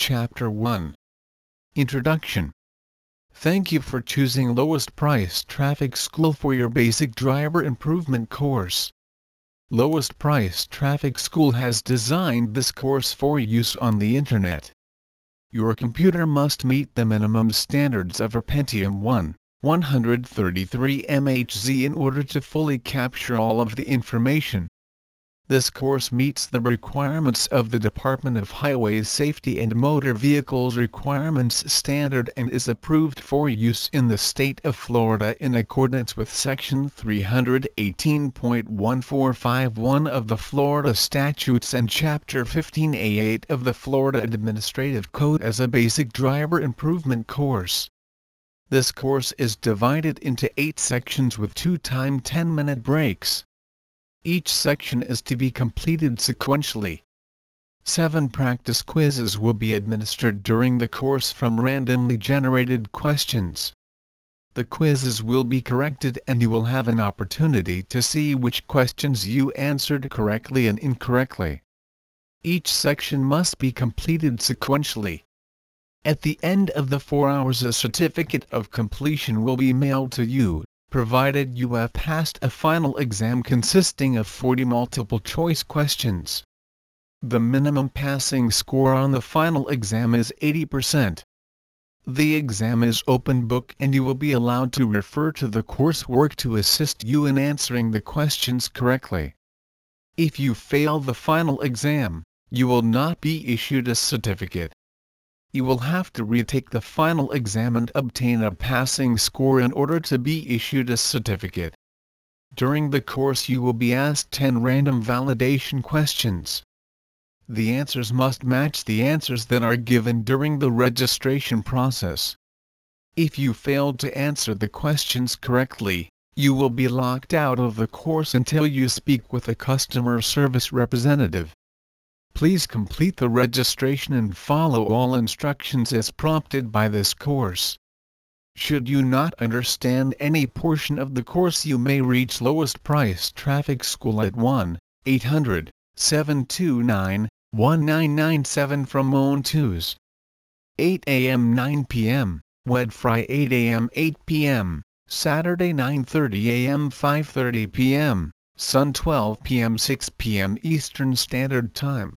Chapter 1. Introduction. Thank you for choosing Lowest Price Traffic School for your basic driver improvement course. Lowest Price Traffic School has designed this course for use on the Internet. Your computer must meet the minimum standards of a Pentium 1, 133 MHz in order to fully capture all of the information. This course meets the requirements of the Department of Highway Safety and Motor Vehicles Requirements Standard and is approved for use in the state of Florida in accordance with Section 318.1451 of the Florida Statutes and Chapter 15A8 of the Florida Administrative Code as a basic driver improvement course. This course is divided into 8 sections with 2 timed 10-minute breaks. Each section is to be completed sequentially. 7 practice quizzes will be administered during the course from randomly generated questions. The quizzes will be corrected and you will have an opportunity to see which questions you answered correctly and incorrectly. Each section must be completed sequentially. At the end of the 4 hours, a certificate of completion will be mailed to you, provided you have passed a final exam consisting of 40 multiple-choice questions. The minimum passing score on the final exam is 80%. The exam is open book and you will be allowed to refer to the coursework to assist you in answering the questions correctly. If you fail the final exam, you will not be issued a certificate. You will have to retake the final exam and obtain a passing score in order to be issued a certificate. During the course you will be asked 10 random validation questions. The answers must match the answers that are given during the registration process. If you fail to answer the questions correctly, you will be locked out of the course until you speak with a customer service representative. Please complete the registration and follow all instructions as prompted by this course. Should you not understand any portion of the course, you may reach Lowest Price Traffic School at 1-800-729-1997 from Moan Tues. 8 a.m. 9 p.m., Wednesday 8 a.m. 8 p.m., Saturday 9:30 a.m. 5:30 p.m., Sun 12 p.m. 6 p.m. Eastern Standard Time.